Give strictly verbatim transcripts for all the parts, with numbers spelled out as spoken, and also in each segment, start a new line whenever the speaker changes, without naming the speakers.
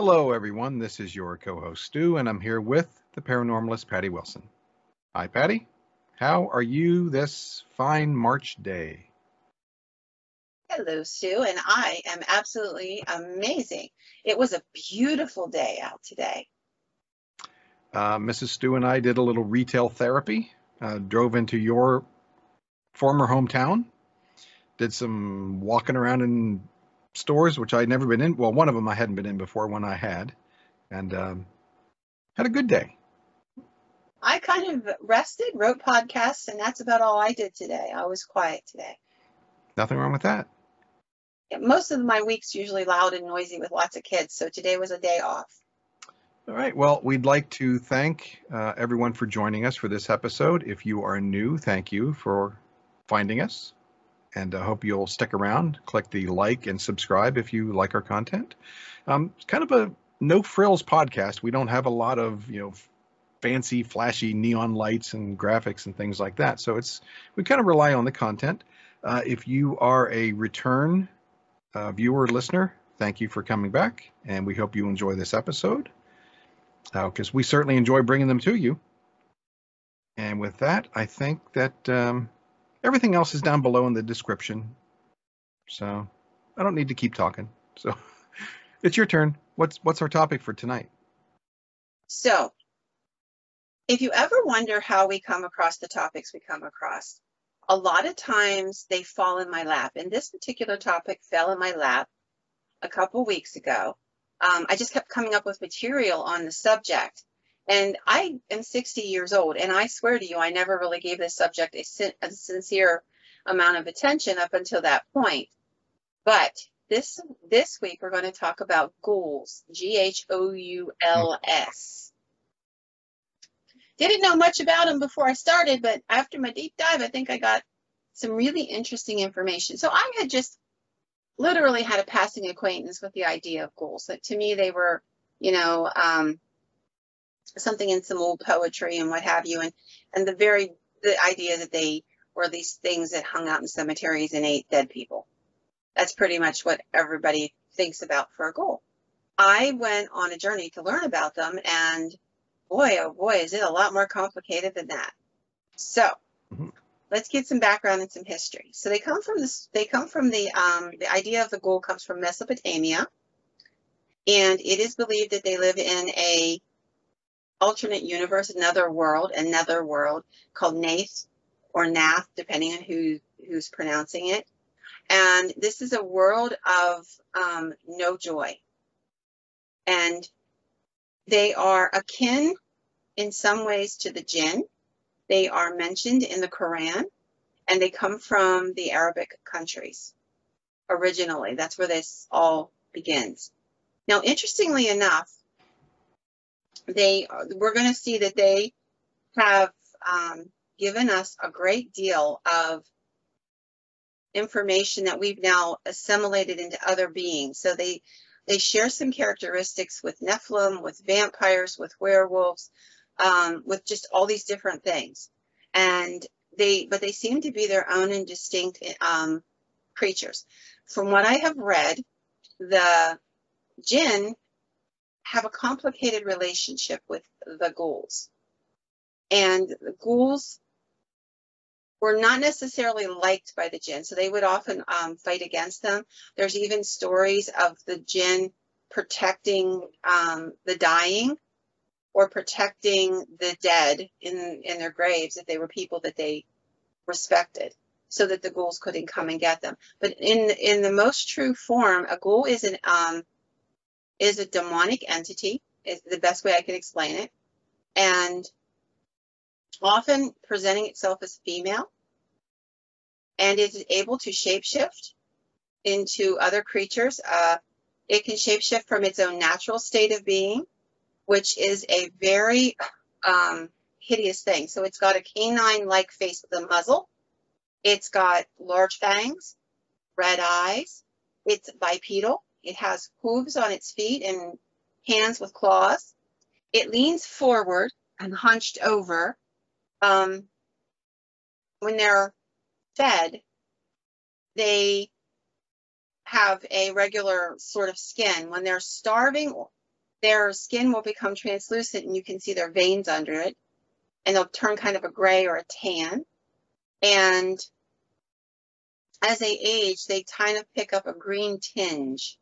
Hello, everyone. This is your co-host, Stu, and I'm here with the paranormalist, Patty Wilson. Hi, Patty. How are you this fine March day?
Hello, Sue, and I am absolutely amazing. It was a beautiful day out today.
Uh, Missus Stu and I did a little retail therapy, uh, drove into your former hometown, did some walking around in stores, which I'd never been in. Well, one of them I hadn't been in before, one I had, and um, had a good day.
I kind of rested, wrote podcasts, and that's about all I did today. I was quiet today.
Nothing wrong with that.
Yeah, most of my week's usually loud and noisy with lots of kids, so today was a day off.
All right. Well, we'd like to thank uh, everyone for joining us for this episode. If you are new, thank you for finding us. And I hope you'll stick around, click the like and subscribe if you like our content. Um, it's kind of a no frills podcast. We don't have a lot of, you know, fancy, flashy neon lights and graphics and things like that. So it's we kind of rely on the content. Uh, if you are a return uh, viewer or listener, thank you for coming back. And we hope you enjoy this episode, because uh, we certainly enjoy bringing them to you. And with that, I think that um, everything else is down below in the description. So I don't need to keep talking. So it's your turn. What's what's our topic for tonight?
So if you ever wonder how we come across the topics we come across, a lot of times they fall in my lap. And this particular topic fell in my lap a couple weeks ago. Um, I just kept coming up with material on the subject. And I am sixty years old, and I swear to you, I never really gave this subject a, sin a sincere amount of attention up until that point. But this this week, we're going to talk about ghouls, G H O U L S. Didn't know much about them before I started, but after my deep dive, I think I got some really interesting information. So I had just literally had a passing acquaintance with the idea of ghouls. That to me, they were, you know, um, something in some old poetry and what have you, and and the very the idea that they were these things that hung out in cemeteries and ate dead people. That's pretty much what everybody thinks about for a ghoul. I went on a journey to learn about them, and boy, oh boy, is it a lot more complicated than that. So mm-hmm. Let's get some background and some history. So they come from this. They come from the um, the idea of the ghoul comes from Mesopotamia, and it is believed that they live in a alternate universe, another world, another world called Nath or Nath, depending on who who's pronouncing it. And this is a world of um, no joy, and they are akin in some ways to the jinn. They are mentioned in the Quran, and they come from the Arabic countries originally. That's where this all begins. Now, interestingly enough, they we're going to see that they have um, given us a great deal of information that we've now assimilated into other beings. So they they share some characteristics with Nephilim, with vampires, with werewolves, um, with just all these different things. And they, but they seem to be their own and distinct um, creatures. From what I have read, the jinn have a complicated relationship with the ghouls. And the ghouls were not necessarily liked by the jinn, so they would often um, fight against them. There's even stories of the jinn protecting um, the dying or protecting the dead in, in their graves if they were people that they respected, so that the ghouls couldn't come and get them. But in in the most true form, a ghoul is an um, is a demonic entity, is the best way I can explain it, and often presenting itself as female, and is able to shapeshift into other creatures. Uh, it can shapeshift from its own natural state of being, which is a very um, hideous thing. So it's got a canine-like face with a muzzle. It's got large fangs, red eyes. It's bipedal. It has hooves on its feet and hands with claws. It leans forward and hunched over. Um, when they're fed, they have a regular sort of skin. When they're starving their skin will become translucent and you can see their veins under it, and they'll turn kind of a gray or a tan. And as they age, they kind of pick up a green tinge.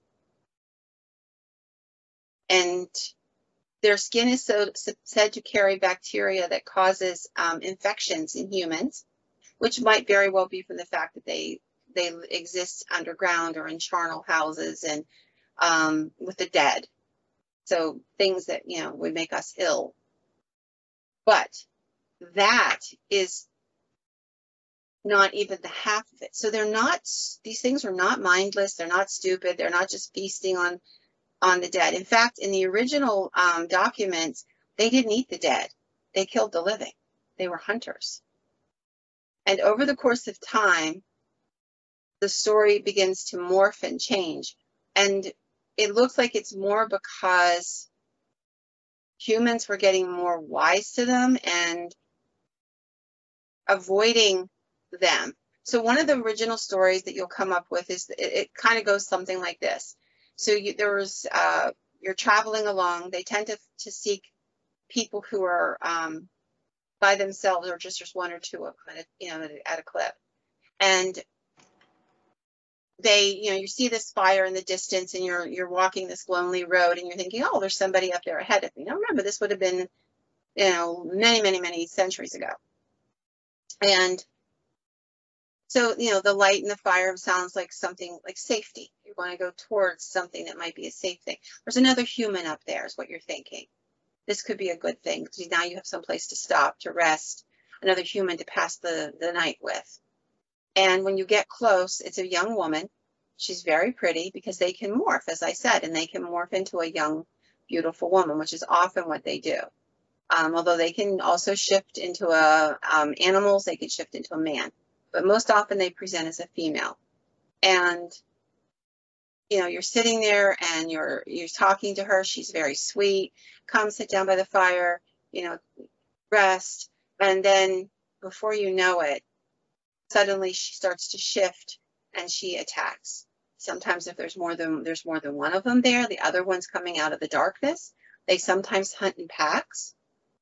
And their skin is so, said to carry bacteria that causes um, infections in humans, which might very well be from the fact that they they exist underground or in charnel houses and um, with the dead. So things that, you know, would make us ill. But that is not even the half of it. So they're not, these things are not mindless. They're not stupid. They're not just feasting on, on the dead. In fact, in the original um, documents, they didn't eat the dead. They killed the living. They were hunters. And over the course of time, the story begins to morph and change. And it looks like it's more because humans were getting more wise to them and avoiding them. So one of the original stories that you'll come up with is, it, it kind of goes something like this. So you, there was, uh, you're traveling along. They tend to, to seek people who are um, by themselves, or just there's one or two of them at a, you know, at a, at a clip. And they, you know, you see this fire in the distance, and you're you're walking this lonely road, and you're thinking, oh, there's somebody up there ahead of me. Now remember, this would have been, you know, many, many, many centuries ago. And so, you know, the light and the fire sounds like something like safety. You want to go towards something that might be a safe thing. There's another human up there is what you're thinking. This could be a good thing, because now you have some place to stop, to rest, another human to pass the, the night with. And when you get close, it's a young woman. She's very pretty, because they can morph, as I said, and they can morph into a young, beautiful woman, which is often what they do. Um, although they can also shift into a, um, animals, they can shift into a man. But most often they present as a female. And, you know, you're sitting there and you're, you're talking to her. She's very sweet. Come sit down by the fire, you know, rest. And then before you know it, suddenly she starts to shift and she attacks. Sometimes if there's more than, there's more than one of them there, the other one's coming out of the darkness. They sometimes hunt in packs.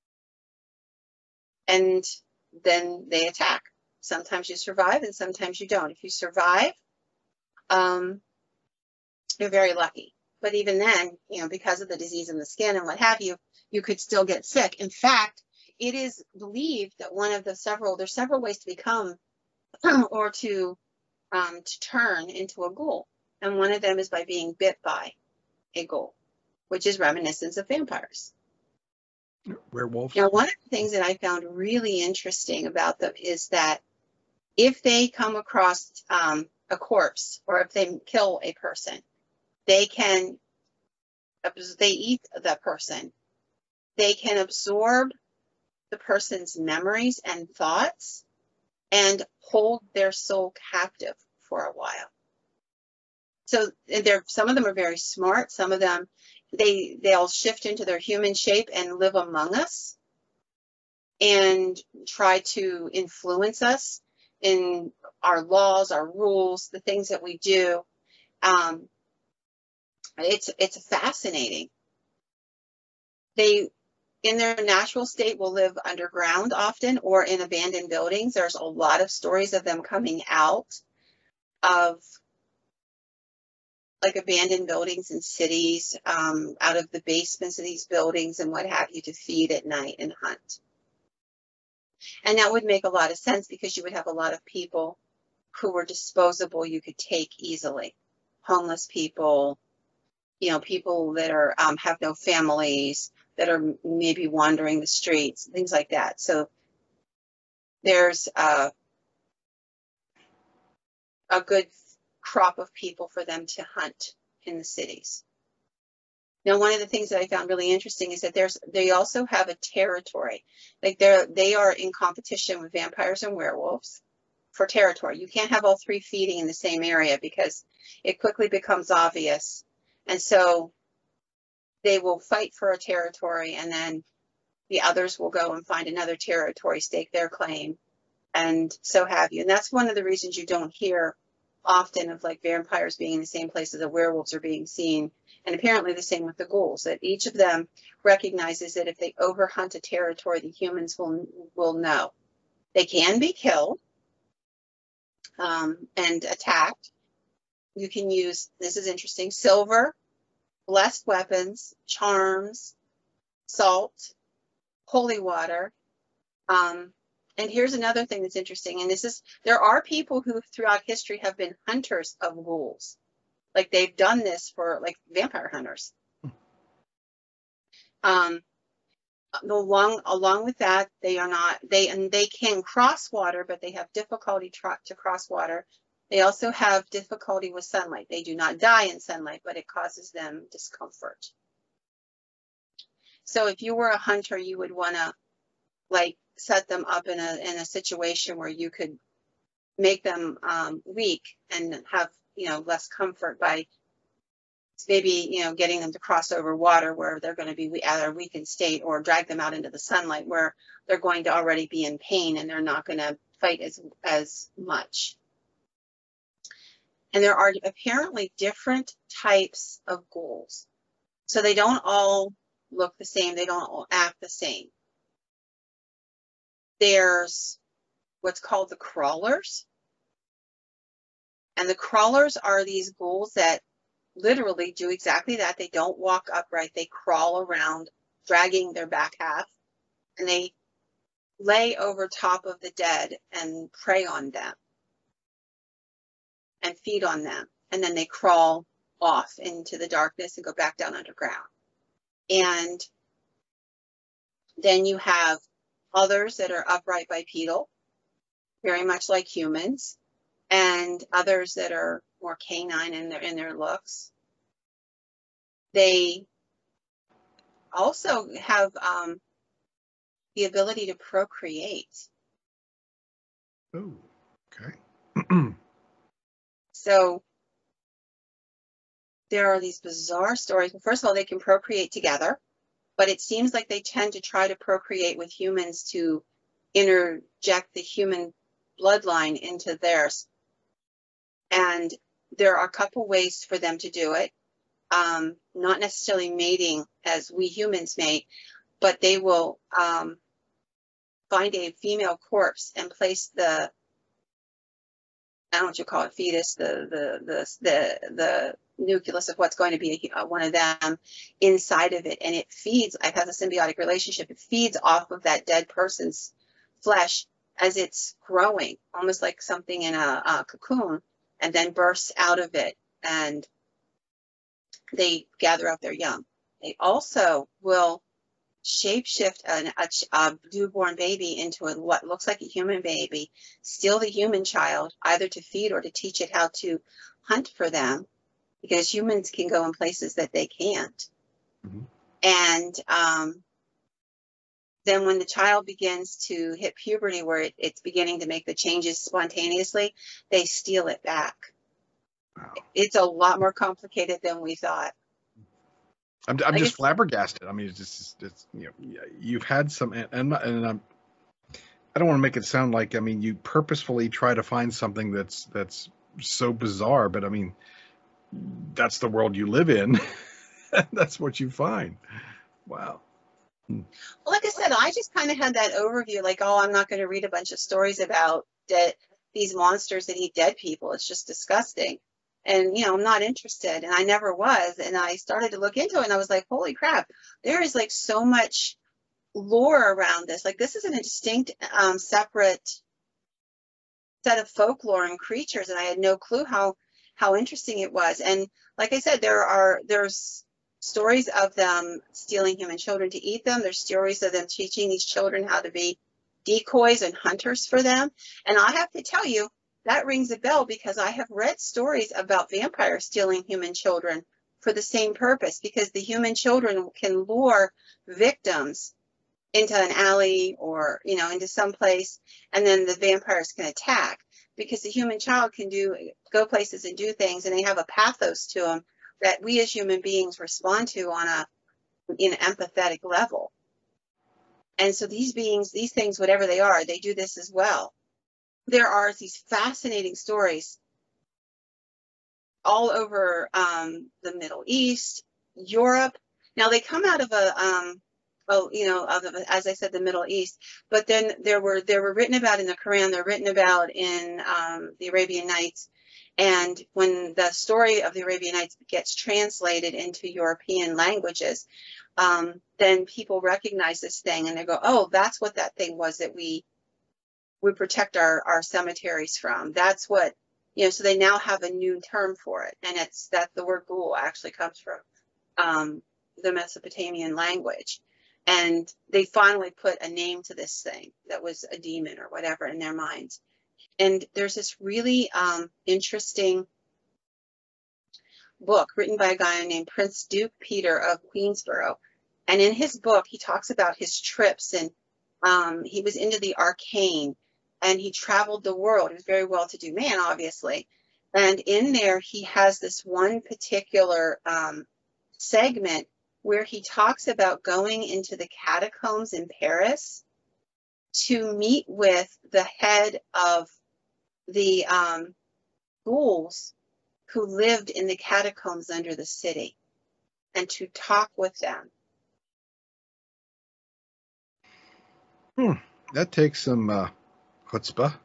And then they attack. Sometimes you survive and sometimes you don't. If you survive, um, you're very lucky. But even then, you know, because of the disease in the skin and what have you, you could still get sick. In fact, it is believed that one of the several, there's several ways to become or to, um, to turn into a ghoul. And one of them is by being bit by a ghoul, which is reminiscent of vampires.
Werewolves.
Now, one of the things that I found really interesting about them is that if they come across um, a corpse, or if they kill a person, they can, they eat the person. They can absorb the person's memories and thoughts and hold their soul captive for a while. So they're, some of them are very smart. Some of them, they, they'll shift into their human shape and live among us and try to influence us in our laws, our rules, the things that we do. Um, it's, it's fascinating. They, in their natural state, will live underground often or in abandoned buildings. There's a lot of stories of them coming out of like abandoned buildings in cities, um, out of the basements of these buildings and what have you, to feed at night and hunt. And that would make a lot of sense, because you would have a lot of people who were disposable, you could take easily. Homeless people, you know, people that are um, have no families, that are maybe wandering the streets, things like that. So there's uh, a good crop of people for them to hunt in the cities. Now, one of the things that I found really interesting is that there's, they also have a territory. Like they're, they are in competition with vampires and werewolves for territory. You can't have all three feeding in the same area, because it quickly becomes obvious. And so they will fight for a territory, and then the others will go and find another territory, stake their claim, and so have you. And that's one of the reasons you don't hear often of like vampires being in the same places that werewolves are being seen. And apparently the same with the ghouls, that each of them recognizes that if they overhunt a territory, the humans will will know. They can be killed um, and attacked. You can use, this is interesting, silver, blessed weapons, charms, salt, holy water. Um, and here's another thing that's interesting. And this is, there are people who throughout history have been hunters of ghouls. Like they've done this for like vampire hunters. Um, along, along with that, they are not, they, and they can cross water, but they have difficulty try, to cross water. They also have difficulty with sunlight. They do not die in sunlight, but it causes them discomfort. So if you were a hunter, you would want to like set them up in a in a situation where you could make them um, weak and have, you know, less comfort by maybe, you know, getting them to cross over water where they're going to be at a weakened state, or drag them out into the sunlight where they're going to already be in pain and they're not going to fight as as much. And there are apparently different types of ghouls. So they don't all look the same. They don't all act the same. There's what's called the crawlers. And the crawlers are these ghouls that literally do exactly that. They don't walk upright. They crawl around, dragging their back half. And they lay over top of the dead and prey on them and feed on them. And then they crawl off into the darkness and go back down underground. And then you have others that are upright bipedal, very much like humans, and others that are more canine in their in their looks. They also have um, the ability to procreate.
Oh, okay.
So there are these bizarre stories. Well, first of all, they can procreate together, but it seems like they tend to try to procreate with humans to interject the human bloodline into theirs. And there are a couple ways for them to do it. Um, not necessarily mating as we humans mate, but they will um, find a female corpse and place the, I don't know what you call it, fetus, the the the the, the nucleus of what's going to be a, one of them inside of it, and it feeds. It has a symbiotic relationship. It feeds off of that dead person's flesh as it's growing, almost like something in a, a cocoon, and then bursts out of it, and they gather up their young. They also will shapeshift an, a, a newborn baby into a, what looks like a human baby, steal the human child, either to feed or to teach it how to hunt for them, because humans can go in places that they can't. Mm-hmm. And um, then when the child begins to hit puberty, where it, it's beginning to make the changes spontaneously, they steal it back. Wow. It's a lot more complicated than we thought.
I'm, I'm just flabbergasted. I mean, it's just, it's, you know, you've had some, and, and I'm, I don't want to make it sound like, I mean, you purposefully try to find something that's, that's so bizarre, but I mean, that's the world you live in. That's what you find. Wow.
Well, like I said, I just kind of had that overview, like, oh, I'm not going to read a bunch of stories about dead, these monsters that eat dead people. It's just disgusting. And, you know, I'm not interested, and I never was. And I started to look into it, and I was like, holy crap, there is like so much lore around this. Like, this isn't a distinct, um, separate set of folklore and creatures, and I had no clue how how interesting it was. And like I said, there are there's stories of them stealing human children to eat them. There's stories of them teaching these children how to be decoys and hunters for them. And I have to tell you, that rings a bell, because I have read stories about vampires stealing human children for the same purpose, because the human children can lure victims into an alley or, you know, into some place, and then the vampires can attack, because the human child can do go places and do things, and they have a pathos to them that we as human beings respond to on a in an empathetic level. And so these beings, these things, whatever they are, they do this as well. There are these fascinating stories all over um, the Middle East, Europe. Now they come out of a, um, oh, you know, of, a, as I said, the Middle East. But then there were they were written about in the Quran. They're written about in um, the Arabian Nights. And when the story of the Arabian Nights gets translated into European languages, um, then people recognize this thing and they go, "Oh, that's what that thing was that we we protect our our cemeteries from. That's what." You know, so they now have a new term for it, and it's that the word ghoul actually comes from um, the Mesopotamian language, and they finally put a name to this thing that was a demon or whatever in their minds. And there's this really um, interesting book written by a guy named Prince Duke Peter of Queensborough, and in his book he talks about his trips, and um, he was into the arcane. And he traveled the world. He was a very well-to-do man, obviously. And in there, he has this one particular um, segment where he talks about going into the catacombs in Paris to meet with the head of the um, ghouls who lived in the catacombs under the city, and to talk with them.
Hmm. That takes some uh, chutzpah.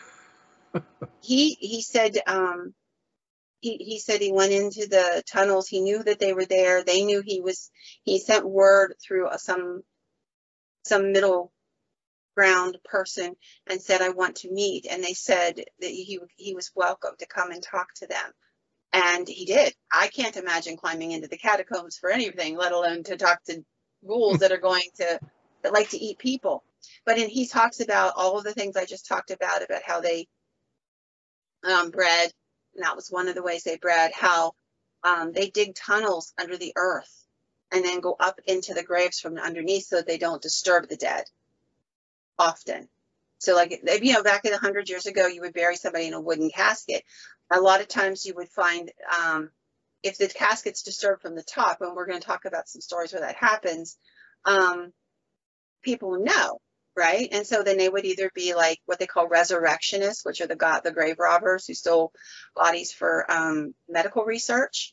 he he said um, he he said he went into the tunnels. He knew that they were there. They knew he was. He sent word through a, some some middle ground person and said, "I want to meet." And they said that he he was welcome to come and talk to them. And he did. I can't imagine climbing into the catacombs for anything, let alone to talk to ghouls that are going to that like to eat people. But in, he talks about all of the things I just talked about, about how they um, bred, and that was one of the ways they bred, how um, they dig tunnels under the earth and then go up into the graves from underneath so that they don't disturb the dead often. So like, you know, back in a hundred years ago, you would bury somebody in a wooden casket. A lot of times you would find um, if the casket's disturbed from the top, and we're going to talk about some stories where that happens, um, people know, right? And so then they would either be like what they call resurrectionists, which are the god, the grave robbers who stole bodies for um, medical research,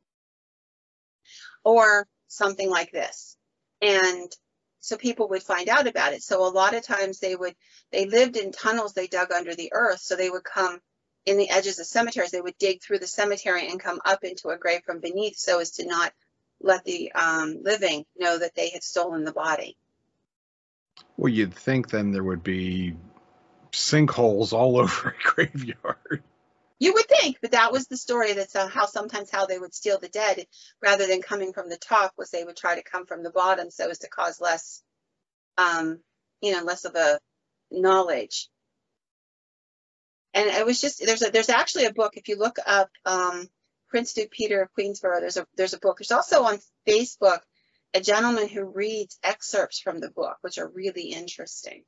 or something like this. And so people would find out about it. So a lot of times they would, they lived in tunnels they dug under the earth. So they would come in the edges of cemeteries. They would dig through the cemetery and come up into a grave from beneath so as to not let the um, living know that they had stolen the body.
Well, you'd think then there would be sinkholes all over a graveyard.
You would think, but that was the story. That's how sometimes how they would steal the dead, rather than coming from the top, was they would try to come from the bottom so as to cause less, um, you know, less of a knowledge. And it was just, there's a, there's actually a book, if you look up um, Prince Duke Peter of Queensborough, there's a, there's a book. There's also on Facebook a gentleman who reads excerpts from the book, which are really interesting.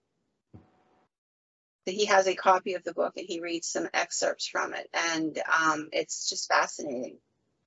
He has a copy of the book and he reads some excerpts from it, and um, it's just fascinating.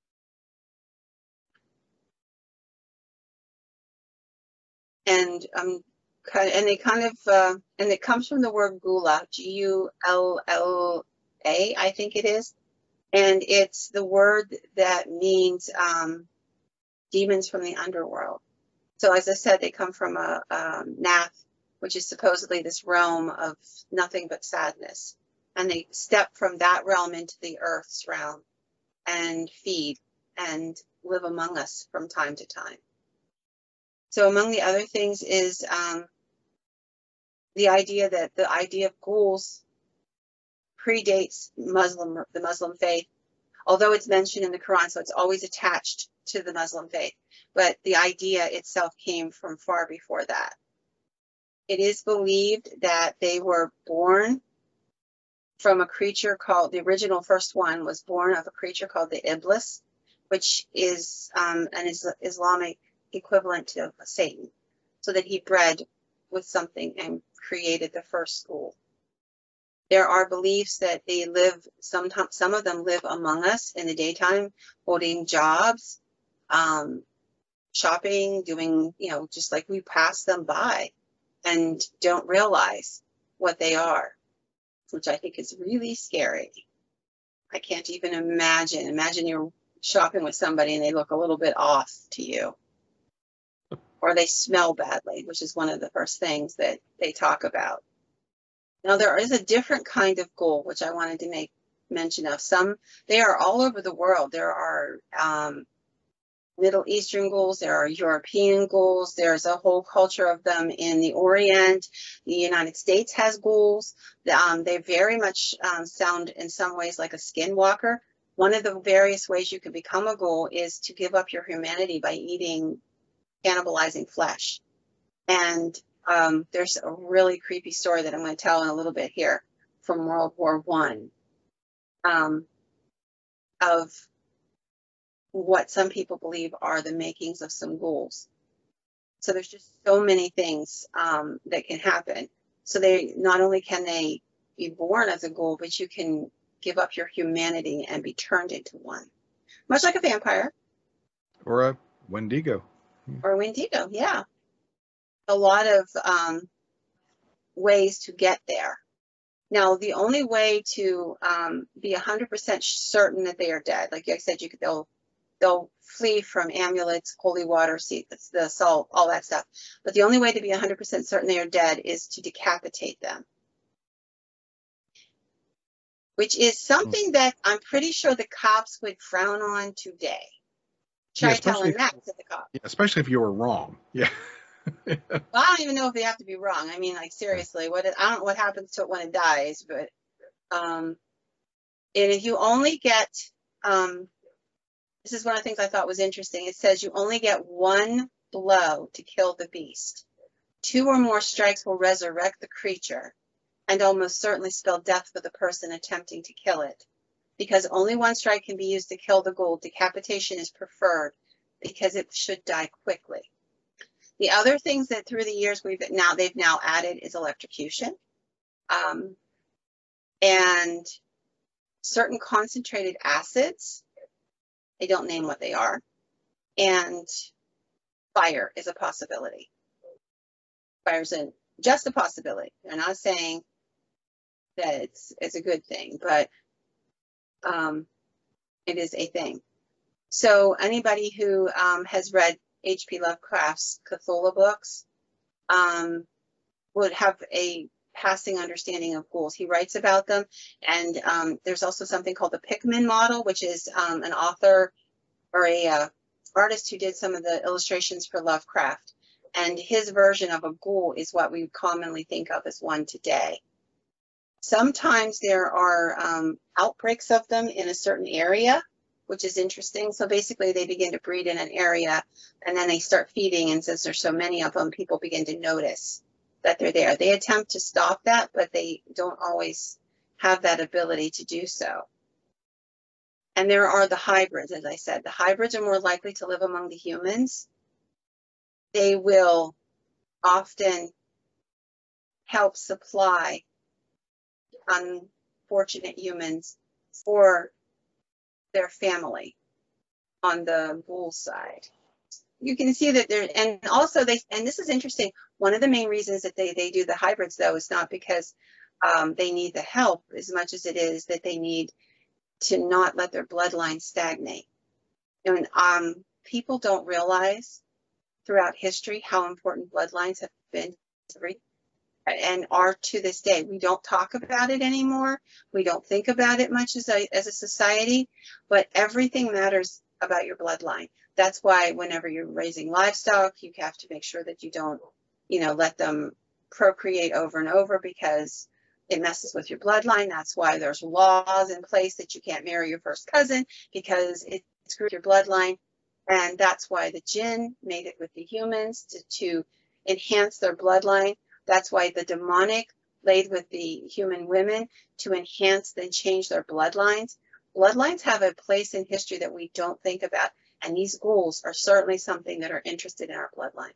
And um, and they kind of uh, and it comes from the word gula, G U L L A, I think it is, and it's the word that means um, demons from the underworld. So as I said, they come from a um, Nath, which is supposedly this realm of nothing but sadness. And they step from that realm into the earth's realm and feed and live among us from time to time. So among the other things is um, the idea that the idea of ghouls predates Muslim, the Muslim faith, although it's mentioned in the Quran, so it's always attached to the Muslim faith. But the idea itself came from far before that. It is believed that they were born from a creature called, the original first one was born of a creature called the Iblis, which is um, an Islamic equivalent to Satan. So that he bred with something and created the first ghoul. There are beliefs that they live, sometimes some of them live among us in the daytime, holding jobs, um, shopping, doing, you know, just like we pass them by and don't realize what they are, which I think is really scary. I can't even imagine. Imagine you're shopping with somebody and they look a little bit off to you, or they smell badly, which is one of the first things that they talk about. Now, there is a different kind of ghoul, which I wanted to make mention of. Some, they are all over the world. There are um, Middle Eastern ghouls, there are European ghouls, there's a whole culture of them in the Orient. The United States has ghouls. Um, they very much um, sound in some ways like a skinwalker. One of the various ways you can become a ghoul is to give up your humanity by eating cannibalizing flesh. And um, there's a really creepy story that I'm going to tell in a little bit here from World War One um, of what some people believe are the makings of some ghouls. So there's just so many things um, that can happen. So they not only can they be born as a ghoul, but you can give up your humanity and be turned into one, much like a vampire
or a Wendigo.
or a Wendigo. Yeah, a lot of um, ways to get there. Now, the only way to um, be one hundred percent certain that they are dead, like I said, you could they'll they'll flee from amulets, holy water, see the salt, all that stuff. But the only way to be one hundred percent certain they are dead is to decapitate them, which is something that I'm pretty sure the cops would frown on today. Try
Yeah,
telling
especially
that
if,
to the cops.
yeah, especially if you were wrong. Yeah.
Well, I don't even know if they have to be wrong. I mean, like, seriously, what it, I don't know what happens to it when it dies, but um, and if you only get, um, this is one of the things I thought was interesting. It says you only get one blow to kill the beast. Two or more strikes will resurrect the creature and almost certainly spell death for the person attempting to kill it. Because only one strike can be used to kill the ghoul, decapitation is preferred because it should die quickly. The other things that through the years we've now they've now added is electrocution, um, and certain concentrated acids. They don't name what they are, and fire is a possibility. Fire isn't just a possibility. They're not saying that it's it's a good thing, but um, it is a thing. So anybody who um, has read H P Lovecraft's Cthulhu books um, would have a passing understanding of ghouls. He writes about them, and um, there's also something called the Pickman model, which is um, an author or a uh, artist who did some of the illustrations for Lovecraft, and his version of a ghoul is what we commonly think of as one today. Sometimes there are um, outbreaks of them in a certain area, which is interesting. So basically they begin to breed in an area and then they start feeding, and since there's so many of them, people begin to notice that they're there. They attempt to stop that, but they don't always have that ability to do so. And there are the hybrids, as I said. The hybrids are more likely to live among the humans. They will often help supply unfortunate humans for their family on the ghoul side. You can see that there, and also they, and this is interesting, one of the main reasons that they, they do the hybrids though is not because um, they need the help as much as it is that they need to not let their bloodline stagnate. And um, people don't realize throughout history how important bloodlines have been and are to this day. We don't talk about it anymore. We don't think about it much as a, as a society, but everything matters about your bloodline. That's why whenever you're raising livestock, you have to make sure that you don't, you know, let them procreate over and over because it messes with your bloodline. That's why there's laws in place that you can't marry your first cousin because it screws your bloodline. And that's why the jinn made it with the humans to, to enhance their bloodline. That's why the demonic laid with the human women to enhance and change their bloodlines. Bloodlines have a place in history that we don't think about. And these ghouls are certainly something that are interested in our bloodline.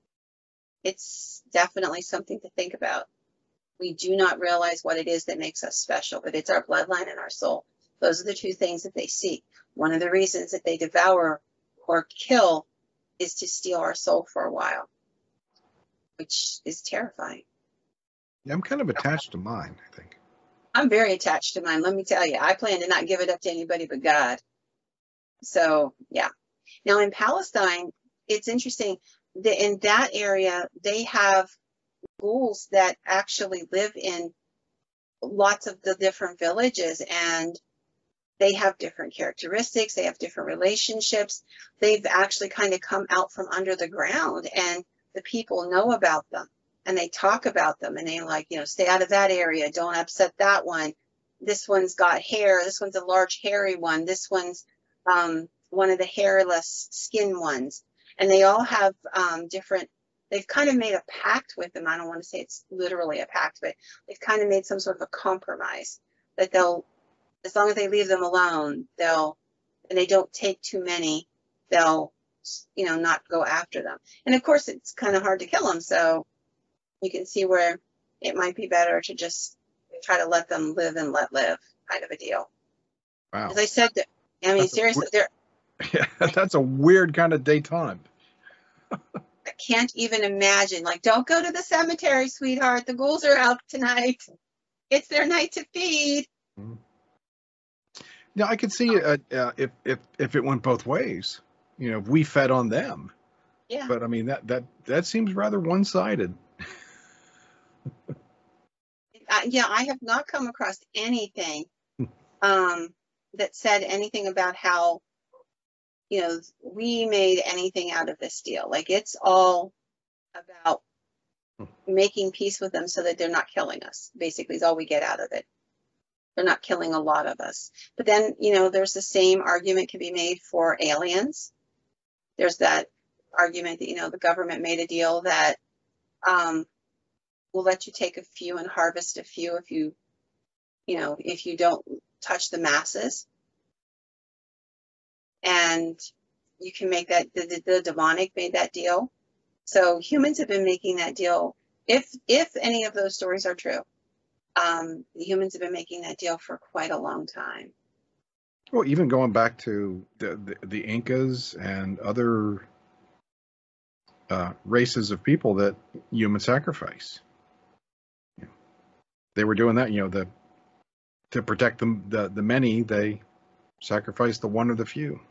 It's definitely something to think about. We do not realize what it is that makes us special, but it's our bloodline and our soul. Those are the two things that they seek. One of the reasons that they devour or kill is to steal our soul for a while, which is terrifying.
Yeah, I'm kind of attached to mine, I think.
I'm very attached to mine. Let me tell you, I plan to not give it up to anybody but God. So yeah. Now in Palestine, it's interesting that in that area, they have ghouls that actually live in lots of the different villages, and they have different characteristics. They have different relationships. They've actually kind of come out from under the ground, and the people know about them, and they talk about them, and they like, you know, stay out of that area. Don't upset that one. This one's got hair. This one's a large hairy one. This one's um, one of the hairless skin ones. And they all have um, different, they've kind of made a pact with them. I don't want to say it's literally a pact, but they've kind of made some sort of a compromise that they'll, as long as they leave them alone, they'll, and they don't take too many, they'll, you know, not go after them. And of course, it's kind of hard to kill them. So you can see where it might be better to just try to let them live and let live, kind of a deal.
Wow.
As I said, I mean,
That's
seriously,
a,
they're,
yeah, that's a weird kind of daytime.
I can't even imagine. Like, don't go to the cemetery, sweetheart. The ghouls are out tonight. It's their night to feed.
Mm-hmm. Now, I could see uh, uh, if if if it went both ways. You know, if we fed on them.
Yeah.
But I mean, that that that seems rather one-sided.
Uh, yeah, I have not come across anything um, that said anything about how, you know, we made anything out of this deal. Like, it's all about making peace with them so that they're not killing us, basically, is all we get out of it. They're not killing a lot of us. But then, you know, there's the same argument can be made for aliens. There's that argument that, you know, the government made a deal that um, will let you take a few and harvest a few if you, you know, if you don't touch the masses. And you can make that, the, the, the demonic made that deal. So humans have been making that deal. If, if any of those stories are true, um, the humans have been making that deal for quite a long time.
Well, even going back to the, the, the Incas and other uh, races of people that human sacrifice. They were doing that, you know, the to protect them, the, the many, they sacrificed the one or the few.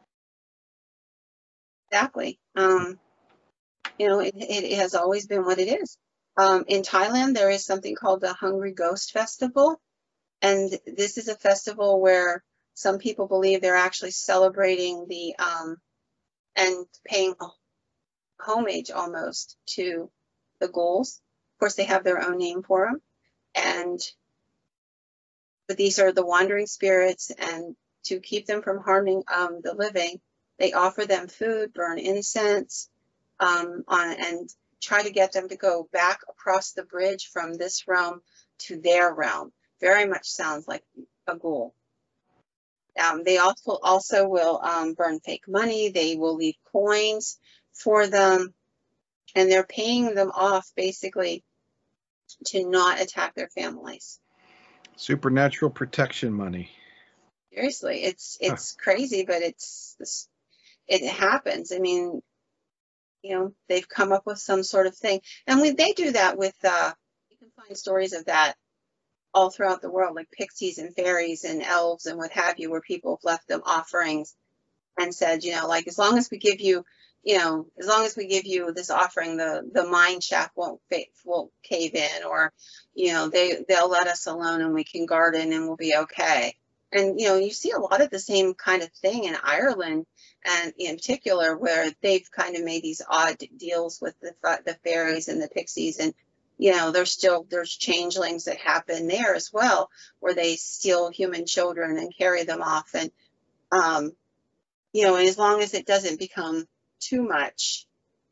Exactly. Um, you know, it, it has always been what it is. Um, in Thailand, there is something called the Hungry Ghost Festival. And this is a festival where some people believe they're actually celebrating the, um, and paying homage almost to the ghouls. Of course, they have their own name for them. And, but these are the wandering spirits, and to keep them from harming um, the living, they offer them food, burn incense, um, on, and try to get them to go back across the bridge from this realm to their realm. Very much sounds like a ghoul. Um, they also also will um, burn fake money. They will leave coins for them, and they're paying them off basically to not attack their families.
Supernatural protection money.
Seriously, it's it's huh. crazy, but it's, it's it happens. I mean, you know, they've come up with some sort of thing, and we they do that with. Uh, you can find stories of that all throughout the world, like pixies and fairies and elves and what have you, where people have left them offerings and said, you know, like, as long as we give you, you know, as long as we give you this offering, the the mine shaft won't won't cave in, or, you know, they they'll let us alone and we can garden and we'll be okay. And, you know, you see a lot of the same kind of thing in Ireland, and in particular, where they've kind of made these odd deals with the the fairies and the pixies, and, you know, there's still there's changelings that happen there as well, where they steal human children and carry them off, and um, you know, and as long as it doesn't become too much,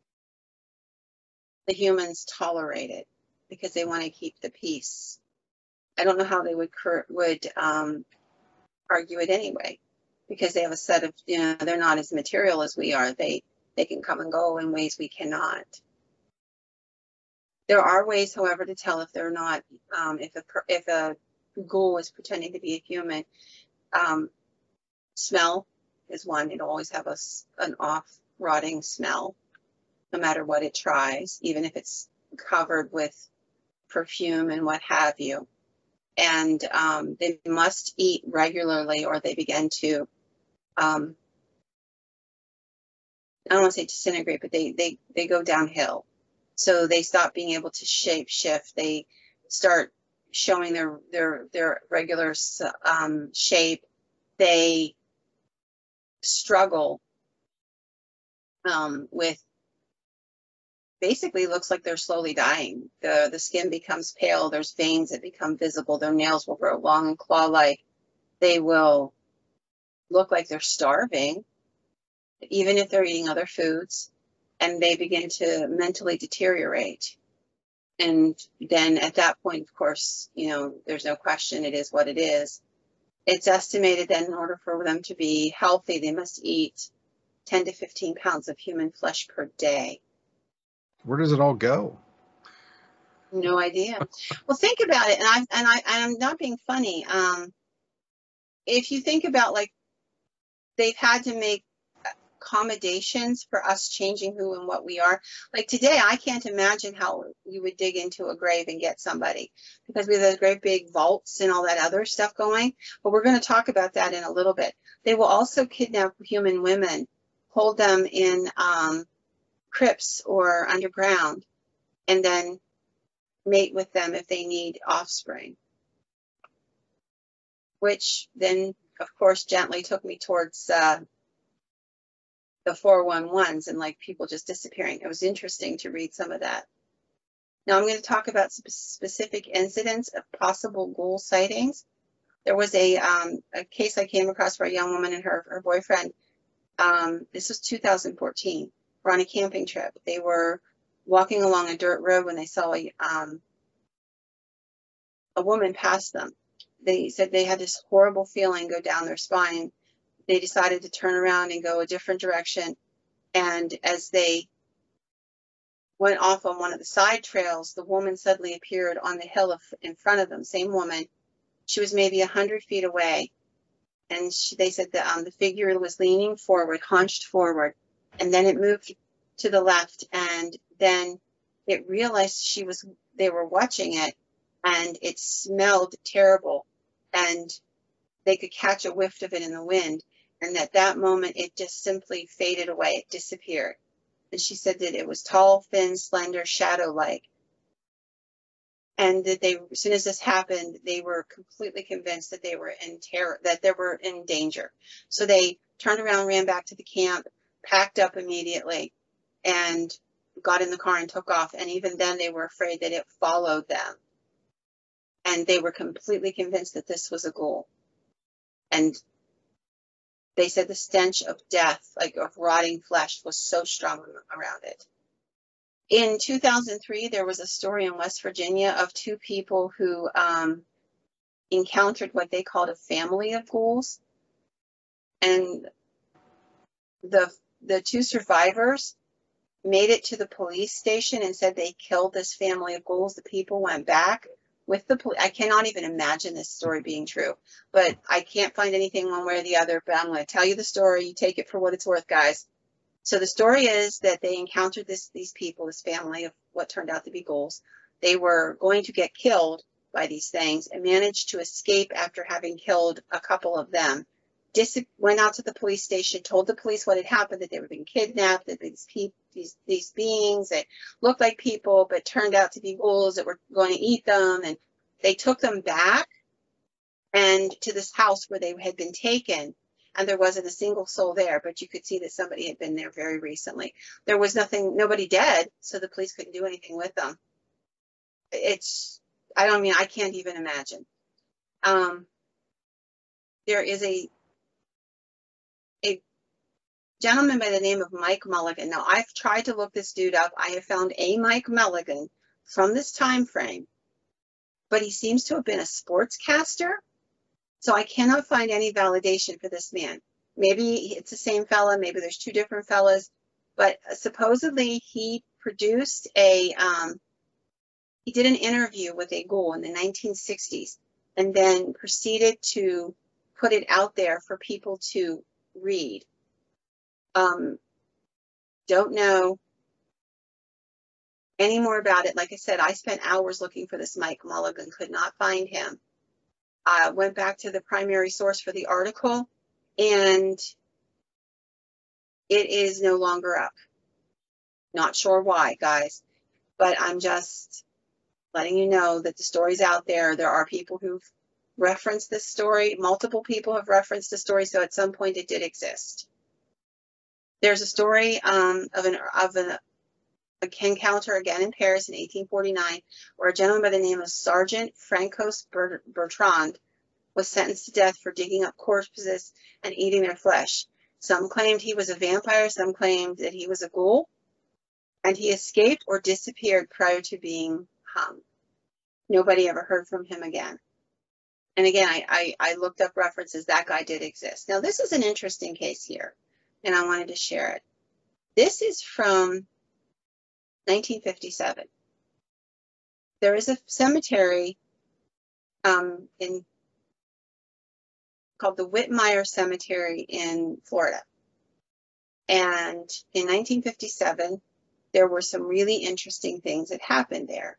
the humans tolerate it because they want to keep the peace. I don't know how they would would um, argue it anyway, because they have a set of, you know, they're not as material as we are. They they can come and go in ways we cannot. There are ways, however, to tell if they're not, um, if a if a ghoul is pretending to be a human. Um, smell is one. It'll always have a, an off rotting smell, no matter what it tries, even if it's covered with perfume and what have you. and um, they must eat regularly or they begin to, um, I don't want to say disintegrate, but they, they, they go downhill. So they stop being able to shape shift. They start showing their, their, their regular um, shape. They struggle um, with, basically looks like they're slowly dying. The, the skin becomes pale. There's veins that become visible. Their nails will grow long and claw-like. They will look like they're starving, even if they're eating other foods, and they begin to mentally deteriorate. And then at that point, of course, you know, there's no question, it is what it is. It's estimated that in order for them to be healthy, they must eat ten to fifteen pounds of human flesh per day.
Where does it all go?
No idea. Well, think about it, and I and I I'm not being funny. Um, if you think about, like, they've had to make accommodations for us changing who and what we are. Like today, I can't imagine how you would dig into a grave and get somebody, because we have those great big vaults and all that other stuff going. But we're going to talk about that in a little bit. They will also kidnap human women, hold them in um, crypts or underground, and then mate with them if they need offspring. Which then, of course, gently took me towards uh, the four one ones and like people just disappearing. It was interesting to read some of that. Now I'm going to talk about sp specific incidents of possible ghoul sightings. There was a, um, a case I came across for a young woman and her, her boyfriend. Um, this was two thousand fourteen. We're on a camping trip. They were walking along a dirt road when they saw a, um, a woman pass them. They said they had this horrible feeling go down their spine. They decided to turn around and go a different direction. And as they went off on one of the side trails, the woman suddenly appeared on the hill of, in front of them, same woman. She was maybe a hundred feet away. And she, they said that um, the figure was leaning forward, hunched forward, and then it moved to the left. And then it realized she was, they were watching it, and it smelled terrible. And they could catch a whiff of it in the wind. And at that moment, it just simply faded away. It disappeared. And she said that it was tall, thin, slender, shadow-like. And that they, as soon as this happened, they were completely convinced that they were in terror, that they were in danger. So they turned around, ran back to the camp, packed up immediately, and got in the car and took off. And even then, they were afraid that it followed them. And they were completely convinced that this was a ghoul. And they said the stench of death, like of rotting flesh, was so strong around it. In two thousand three, there was a story in West Virginia of two people who um, encountered what they called a family of ghouls. And the, the two survivors made it to the police station and said they killed this family of ghouls. The people went back with the police. I cannot even imagine this story being true, but I can't find anything one way or the other. But I'm going to tell you the story. You take it for what it's worth, guys. So the story is that they encountered this, these people, this family of what turned out to be ghouls. They were going to get killed by these things and managed to escape after having killed a couple of them. Dis went out to the police station, told the police what had happened, that they were being kidnapped, that these people, these, these beings that looked like people but turned out to be ghouls that were going to eat them. And they took them back and to this house where they had been taken. And there wasn't a single soul there, but you could see that somebody had been there very recently. There was nothing, nobody dead, so the police couldn't do anything with them. It's, I don't mean, I can't even imagine. Um, there is a, a gentleman by the name of Mike Mulligan. Now, I've tried to look this dude up. I have found a Mike Mulligan from this time frame, but he seems to have been a sportscaster. So I cannot find any validation for this man. Maybe it's the same fella, maybe there's two different fellas, but supposedly he produced a, um, he did an interview with a ghoul in the nineteen sixties and then proceeded to put it out there for people to read. Um, don't know any more about it. Like I said, I spent hours looking for this Mike Mulligan, could not find him. I went back to the primary source for the article, and it is no longer up. Not sure why, guys, but I'm just letting you know that the story's out there. There are people who've referenced this story. Multiple people have referenced the story, so at some point it did exist. There's a story um, of an of an encounter again in Paris in eighteen forty-nine, where a gentleman by the name of Sergeant Francois Bertrand was sentenced to death for digging up corpses and eating their flesh. Some claimed he was a vampire, some claimed that he was a ghoul, and he escaped or disappeared prior to being hung. Nobody ever heard from him again. And again, I, I, I looked up references. That guy did exist. Now, this is an interesting case here, and I wanted to share it. This is from nineteen fifty-seven. There is a cemetery um, in called the Whitmire Cemetery in Florida. And in nineteen fifty-seven, there were some really interesting things that happened there.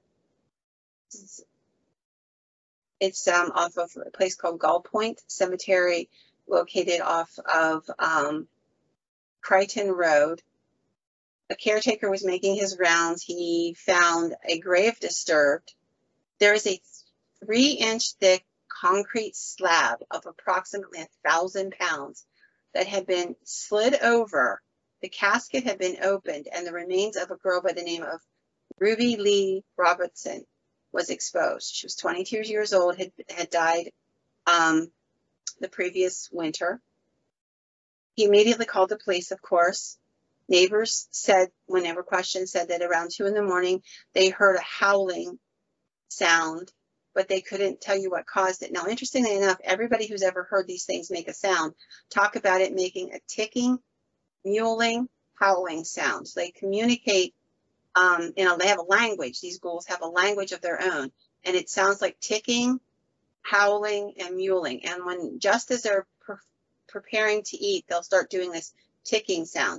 It's um, off of a place called Gull Point Cemetery, located off of um, Crichton Road. A caretaker was making his rounds. He found a grave disturbed. There is a three-inch thick concrete slab of approximately a thousand pounds that had been slid over. The casket had been opened, and the remains of a girl by the name of Ruby Lee Robertson was exposed. She was twenty-two years old, had, had died um, the previous winter. He immediately called the police, of course. Neighbors said, when they were questioned, said that around two in the morning, they heard a howling sound, but they couldn't tell you what caused it. Now, interestingly enough, everybody who's ever heard these things make a sound talk about it making a ticking, mewling, howling sounds. They communicate, um, you know, they have a language. These ghouls have a language of their own, and it sounds like ticking, howling, and mewling. And when just as they're pre preparing to eat, they'll start doing this ticking sound.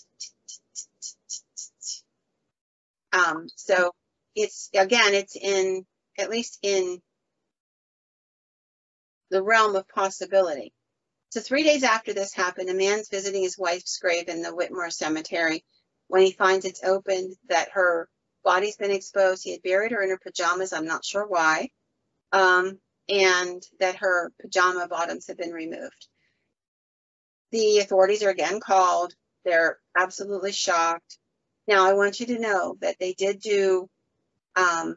Um, so it's, again, it's in, at least in the realm of possibility. So three days after this happened, a man's visiting his wife's grave in the Whitmore Cemetery. When he finds it's open, that her body's been exposed, he had buried her in her pajamas, I'm not sure why, um, and that her pajama bottoms had been removed. The authorities are again called. They're absolutely shocked. Now, I want you to know that they did do um,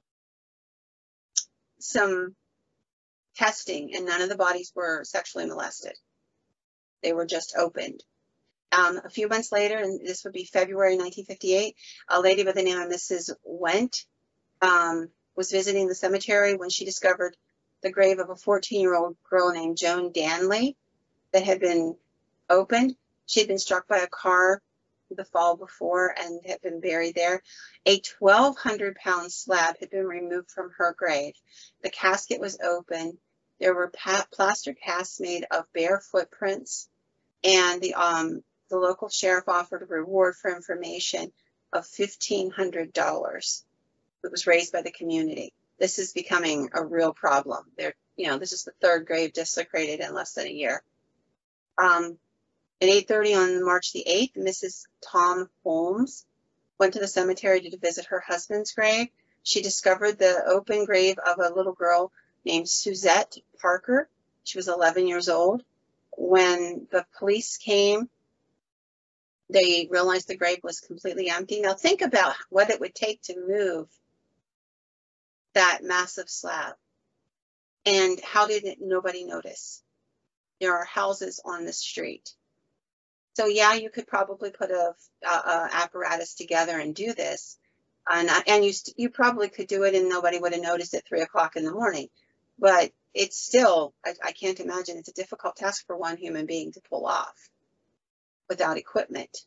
some testing, and none of the bodies were sexually molested. They were just opened. Um, a few months later, and this would be February nineteen fifty-eight, a lady by the name of Missus Went um, was visiting the cemetery when she discovered the grave of a fourteen-year-old girl named Joan Danley that had been opened. She had been struck by a car the fall before and had been buried there. A twelve hundred pound slab had been removed from her grave. The casket was open. There were plaster casts made of bare footprints, and the um the local sheriff offered a reward for information of fifteen hundred dollars. It was raised by the community. This is becoming a real problem. There, you know, this is the third grave desecrated in less than a year. Um, At eight thirty on March the eighth, Missus Tom Holmes went to the cemetery to visit her husband's grave. She discovered the open grave of a little girl named Suzette Parker. She was eleven years old. When the police came, they realized the grave was completely empty. Now think about what it would take to move that massive slab. And how did it, nobody notice? There are houses on the street. So yeah, you could probably put a, a, a apparatus together and do this, and and you you probably could do it and nobody would have noticed at three o'clock in the morning. But it's still, I, I can't imagine, it's a difficult task for one human being to pull off without equipment.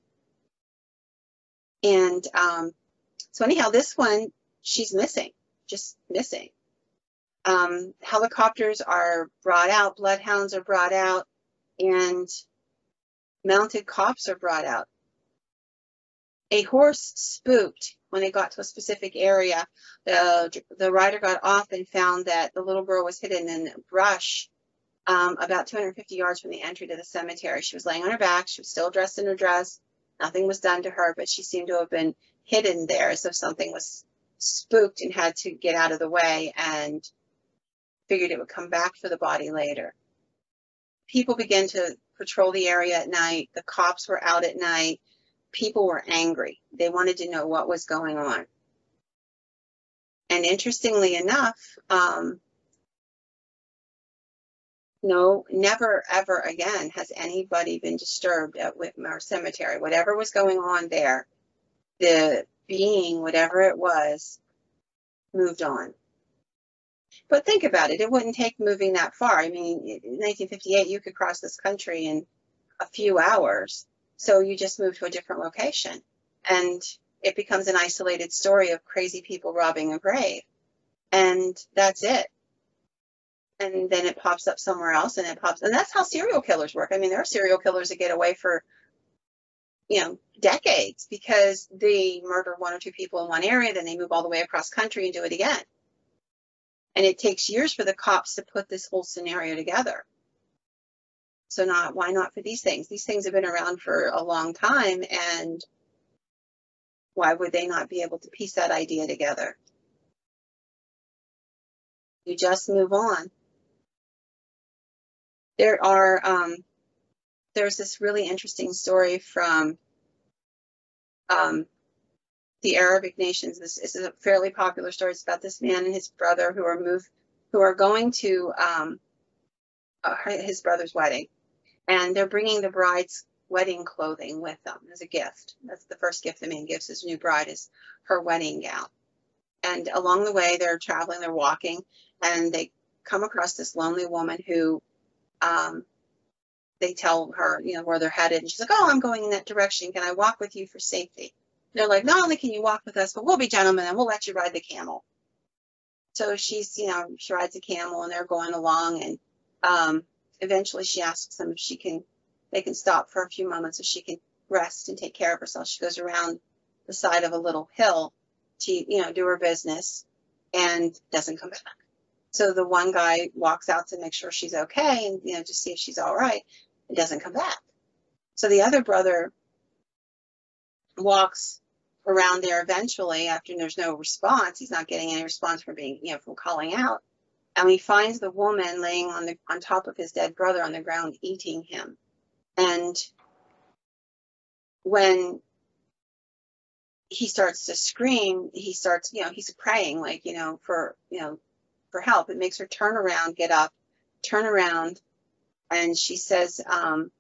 And um, so anyhow, this one, she's missing, just missing. Um, helicopters are brought out, bloodhounds are brought out, and mounted cops are brought out. A horse spooked when they got to a specific area, the, the rider got off and found that the little girl was hidden in brush um, about two hundred fifty yards from the entry to the cemetery. She was laying on her back. She was still dressed in her dress. Nothing was done to her, but she seemed to have been hidden there as if something was spooked and had to get out of the way, and figured it would come back for the body later. People began to patrol the area at night. The cops were out at night. People were angry. They wanted to know what was going on. And interestingly enough, um, no, never, ever again has anybody been disturbed at Whitmer Cemetery. Whatever was going on there, the being, whatever it was, moved on. But think about it. It wouldn't take moving that far. I mean, in nineteen fifty-eight, you could cross this country in a few hours. So you just move to a different location. And it becomes an isolated story of crazy people robbing a grave. And that's it. And then it pops up somewhere else, and it pops, and that's how serial killers work. I mean, there are serial killers that get away for, you know, decades because they murder one or two people in one area, then they move all the way across country and do it again. And it takes years for the cops to put this whole scenario together. So not, why not for these things? These things have been around for a long time, and why would they not be able to piece that idea together? You just move on. There are, um, there's this really interesting story from um, the Arabic nations. This, this is a fairly popular story. It's about this man and his brother who are moved, who are going to um, uh, his brother's wedding, and they're bringing the bride's wedding clothing with them as a gift. That's the first gift the man gives his new bride, is her wedding gown. And along the way, they're traveling, they're walking, and they come across this lonely woman who um, they tell her, you know, where they're headed. And she's like, oh, I'm going in that direction. Can I walk with you for safety? They're like, not only can you walk with us, but we'll be gentlemen and we'll let you ride the camel. So she's, you know, she rides a camel and they're going along, and um, eventually she asks them if she can, they can stop for a few moments so she can rest and take care of herself. She goes around the side of a little hill to, you know, do her business, and doesn't come back. So the one guy walks out to make sure she's okay and, you know, just see if she's all right. It doesn't come back. So the other brother walks around there eventually after there's no response. He's not getting any response from being, you know, from calling out. And he finds the woman laying on the, on top of his dead brother on the ground, eating him. And when he starts to scream, he starts, you know, he's praying, like, you know, for, you know, for help. It makes her turn around, get up, turn around. And she says, um,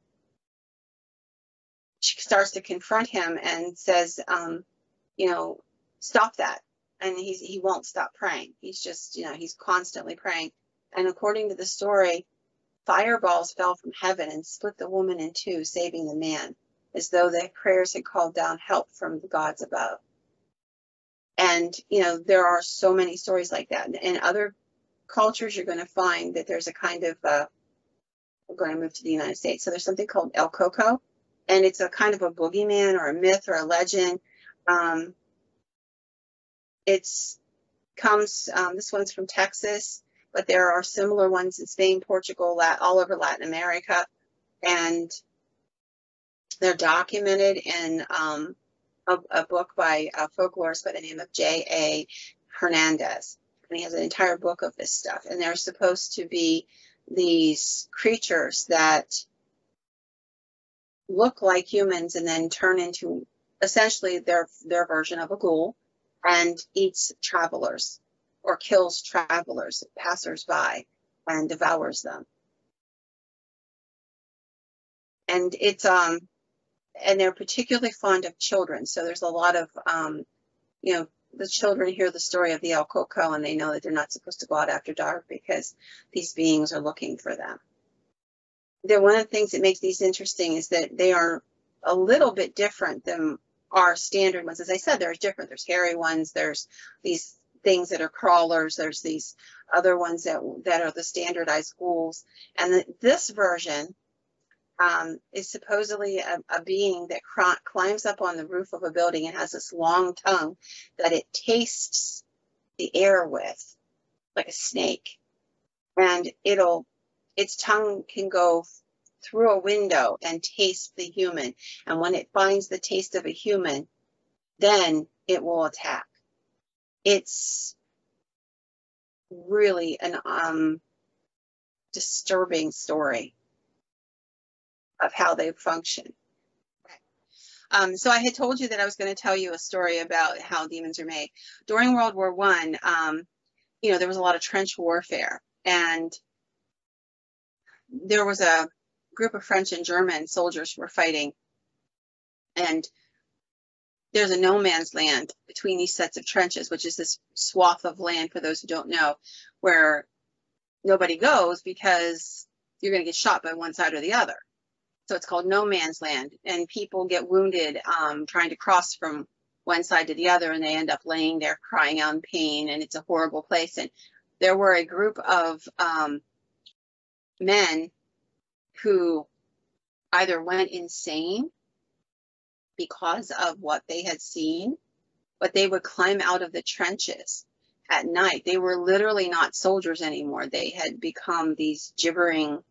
she starts to confront him and says, um, you know, stop that. And he's, he won't stop praying. He's just, you know, he's constantly praying. And according to the story, fireballs fell from heaven and split the woman in two, saving the man, as though their prayers had called down help from the gods above. And, you know, there are so many stories like that. In other cultures, you're going to find that there's a kind of, uh, we're going to move to the United States. So there's something called El Coco, and it's a kind of a boogeyman or a myth or a legend. Um, it's comes, um, this one's from Texas, but there are similar ones in Spain, Portugal, Lat all over Latin America. And they're documented in um, a, a book by a folklorist by the name of J A Hernandez. And he has an entire book of this stuff. And they're supposed to be these creatures that look like humans and then turn into essentially their, their version of a ghoul, and eats travelers or kills travelers, passers-by, and devours them. And it's, um, and they're particularly fond of children. So there's a lot of, um, you know, the children hear the story of the El Coco and they know that they're not supposed to go out after dark because these beings are looking for them. They're, one of the things that makes these interesting is that they are a little bit different than our standard ones. As I said, there's different. There's hairy ones. There's these things that are crawlers. There's these other ones that that are the standardized ghouls. And the, this version um, is supposedly a, a being that cr- climbs up on the roof of a building and has this long tongue that it tastes the air with, like a snake. And it'll, its tongue can go through a window and taste the human. And when it finds the taste of a human, then it will attack. It's really an um, disturbing story of how they function. Um, so I had told you that I was going to tell you a story about how demons are made. During World War One, um, you know, there was a lot of trench warfare, and there was a group of French and German soldiers who were fighting, and there's a no man's land between these sets of trenches, which is this swath of land, for those who don't know, where nobody goes because you're going to get shot by one side or the other. So it's called no man's land, and people get wounded um, trying to cross from one side to the other, and they end up laying there crying out in pain, and it's a horrible place. And there were a group of um, men who either went insane because of what they had seen, but they would climb out of the trenches at night. They were literally not soldiers anymore. They had become these gibbering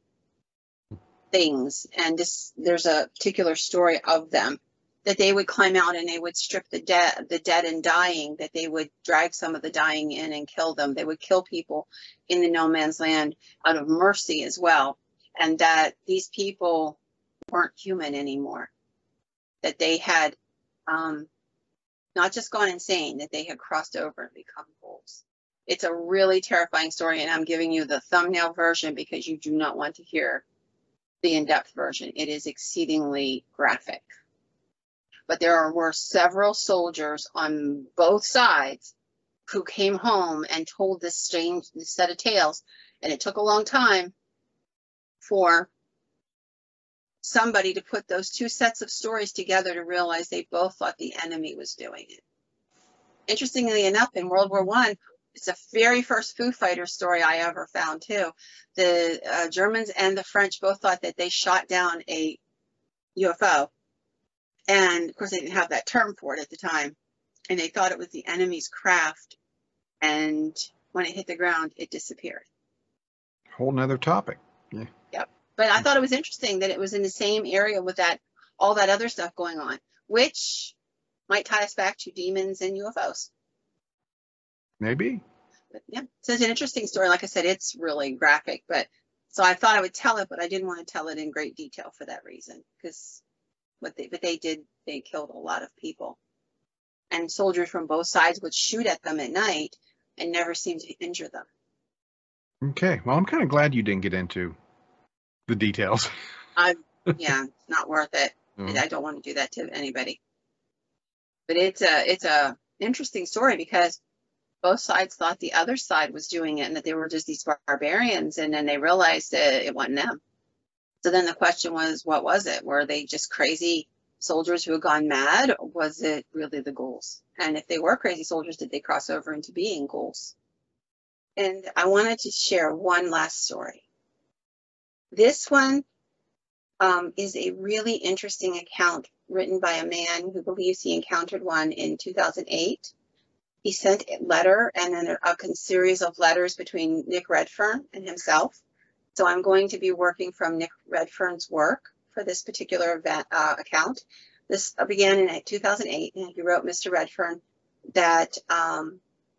things. And this, there's a particular story of them that they would climb out and they would strip the dead, the dead and dying, that they would drag some of the dying in and kill them. They would kill people in the no man's land out of mercy as well. And that these people weren't human anymore, that they had um, not just gone insane, that they had crossed over and become ghouls. It's a really terrifying story, and I'm giving you the thumbnail version because you do not want to hear the in-depth version. It is exceedingly graphic. But there were several soldiers on both sides who came home and told this strange this set of tales, and it took a long time for somebody to put those two sets of stories together to realize they both thought the enemy was doing it. Interestingly enough, in World War One, it's the very first Foo Fighters story I ever found too. The uh, Germans and the French both thought that they shot down a U F O. And of course, they didn't have that term for it at the time. And they thought it was the enemy's craft. And when it hit the ground, it disappeared.
Whole nother topic. Yeah.
Yep. But I thought it was interesting that it was in the same area with that, all that other stuff going on, which might tie us back to demons and U F Os.
Maybe.
But yeah, so it's an interesting story. Like I said, it's really graphic, but so I thought I would tell it, but I didn't want to tell it in great detail for that reason, because what they, but they did, they killed a lot of people, and soldiers from both sides would shoot at them at night and never seem to injure them.
Okay. Well, I'm kind of glad you didn't get into the details.
I, yeah, it's not worth it.
Mm.
I don't want to do that to anybody. But it's a, it's a interesting story because both sides thought the other side was doing it and that they were just these barbarians, and then they realized that it wasn't them. So then the question was, what was it? Were they just crazy soldiers who had gone mad? Or was it really the ghouls? And if they were crazy soldiers, did they cross over into being ghouls? And I wanted to share one last story. This one um, is a really interesting account written by a man who believes he encountered one in two thousand eight. He sent a letter and then a, a series of letters between Nick Redfern and himself. So I'm going to be working from Nick Redfern's work for this particular event, uh, account. This began in two thousand eight, and he wrote Mister Redfern that um,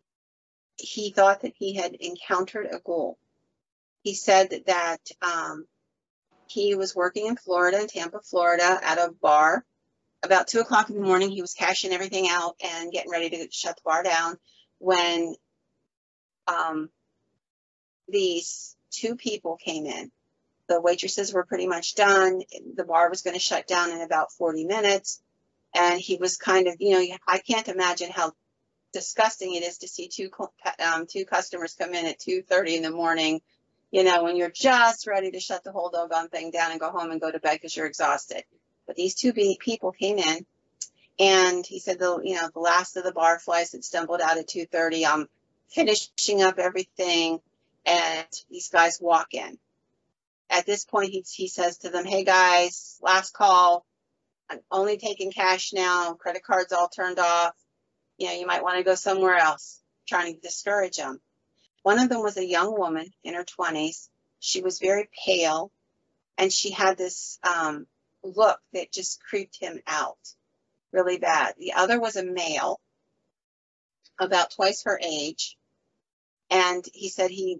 he thought that he had encountered a ghoul. He said that, that um, he was working in Florida, in Tampa, Florida, at a bar. About two o'clock in the morning, he was cashing everything out and getting ready to shut the bar down when um, these two people came in. The waitresses were pretty much done. The bar was going to shut down in about forty minutes. And he was kind of, you know, I can't imagine how disgusting it is to see two um, two customers come in at two thirty in the morning, you know, when you're just ready to shut the whole doggone thing down and go home and go to bed because you're exhausted. But these two people came in, and he said, the you know, the last of the barflies had stumbled out at two thirty. I'm finishing up everything, and these guys walk in. at this point, he, he says to them, hey guys, last call. I'm only taking cash now. Credit cards all turned off. You know, you might want to go somewhere else, trying to discourage them. One of them was a young woman in her twenties. She was very pale, and she had this um, look that just creeped him out really bad. The other was a male, about twice her age, and he said he,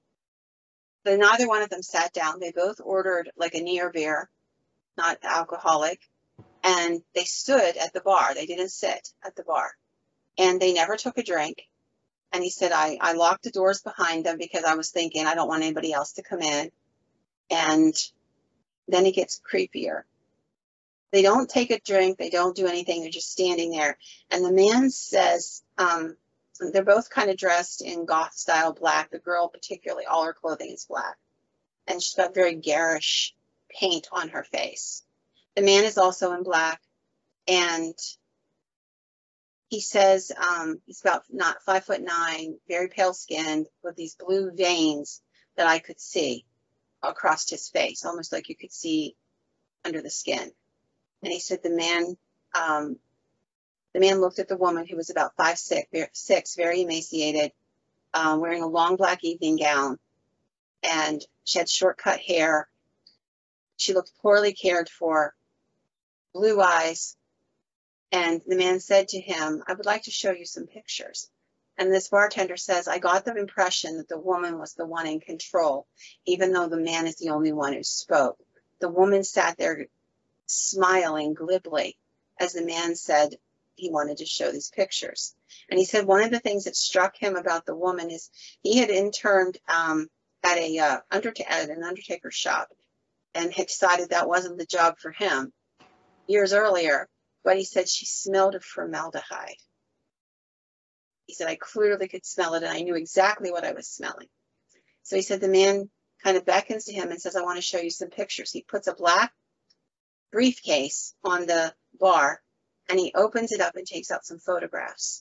but neither one of them sat down. They both ordered like a near beer, not alcoholic, and they stood at the bar. They didn't sit at the bar, and they never took a drink. And he said, I, I locked the doors behind them because I was thinking I don't want anybody else to come in. And then it gets creepier. They don't take a drink. They don't do anything. They're just standing there. And the man says, um, they're both kind of dressed in goth style black. The girl particularly, all her clothing is black. And she's got very garish paint on her face. The man is also in black. And he says um, he's about not five foot nine, very pale skinned, with these blue veins that I could see across his face, almost like you could see under the skin. And he said the man, um, the man looked at the woman who was about five six, six very emaciated, um, wearing a long black evening gown, and she had short cut hair. She looked poorly cared for, blue eyes. And the man said to him, I would like to show you some pictures. And this bartender says, I got the impression that the woman was the one in control, even though the man is the only one who spoke. The woman sat there smiling glibly as the man said he wanted to show these pictures. And he said one of the things that struck him about the woman is he had interned um, at, a, uh, undert- at an undertaker shop and had decided that wasn't the job for him years earlier. But he said she smelled of formaldehyde. He said, I clearly could smell it, and I knew exactly what I was smelling. So he said the man kind of beckons to him and says, I want to show you some pictures. He puts a black briefcase on the bar, and he opens it up and takes out some photographs.